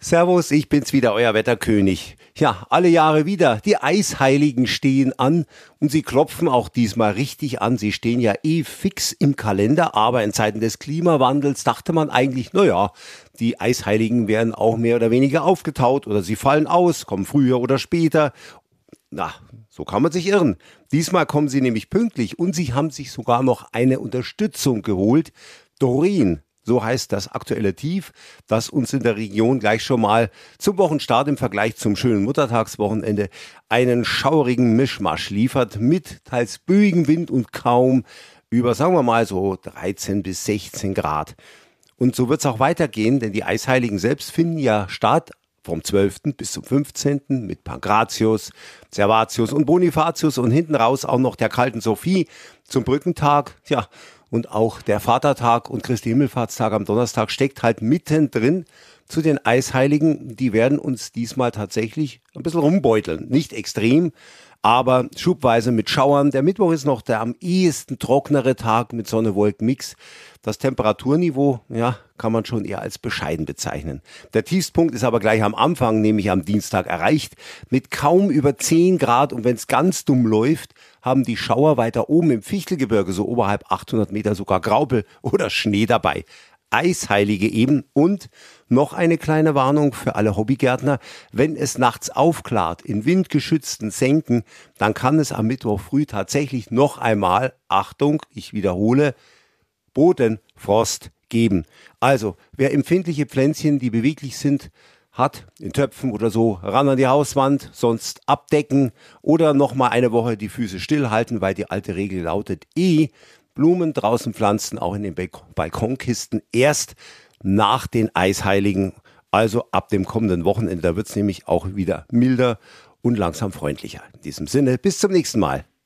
Servus, ich bin's wieder, euer Wetterkönig. Ja, alle Jahre wieder. Die Eisheiligen stehen an und sie klopfen auch diesmal richtig an. Sie stehen ja eh fix im Kalender, aber in Zeiten des Klimawandels dachte man eigentlich, naja, die Eisheiligen werden auch mehr oder weniger aufgetaut oder sie fallen aus, kommen früher oder später. Na, so kann man sich irren. Diesmal kommen sie nämlich pünktlich und sie haben sich sogar noch eine Unterstützung geholt. Doreen. So heißt das aktuelle Tief, das uns in der Region gleich schon mal zum Wochenstart im Vergleich zum schönen Muttertagswochenende einen schauerigen Mischmasch liefert mit teils böigem Wind und kaum über, sagen wir mal so 13 bis 16 Grad. Und so wird es auch weitergehen, denn die Eisheiligen selbst finden ja statt vom 12. bis zum 15. mit Pankratius, Servatius und Bonifatius und hinten raus auch noch der kalten Sophie zum Brückentag, ja. Und auch der Vatertag und Christi Himmelfahrtstag am Donnerstag steckt halt mittendrin zu den Eisheiligen. Die werden uns diesmal tatsächlich ein bisschen rumbeuteln. Nicht extrem, aber schubweise mit Schauern. Der Mittwoch ist noch der am ehesten trocknere Tag mit Sonne-Wolken-Mix. Das Temperaturniveau, ja, kann man schon eher als bescheiden bezeichnen. Der Tiefstpunkt ist aber gleich am Anfang, nämlich am Dienstag erreicht, mit kaum über 10 Grad. Und wenn es ganz dumm läuft, haben die Schauer weiter oben im Fichtelgebirge, so oberhalb 800 Meter, sogar Graupel oder Schnee dabei. Eisheilige eben. Und noch eine kleine Warnung für alle Hobbygärtner. Wenn es nachts aufklart in windgeschützten Senken, dann kann es am Mittwoch früh tatsächlich noch einmal, Achtung, ich wiederhole, Bodenfrost geben. Also, wer empfindliche Pflänzchen, die beweglich sind, hat, in Töpfen oder so, ran an die Hauswand, sonst abdecken oder nochmal eine Woche die Füße stillhalten, weil die alte Regel lautet Blumen draußen pflanzen, auch in den Balkonkisten, erst nach den Eisheiligen, also ab dem kommenden Wochenende. Da wird es nämlich auch wieder milder und langsam freundlicher. In diesem Sinne, bis zum nächsten Mal.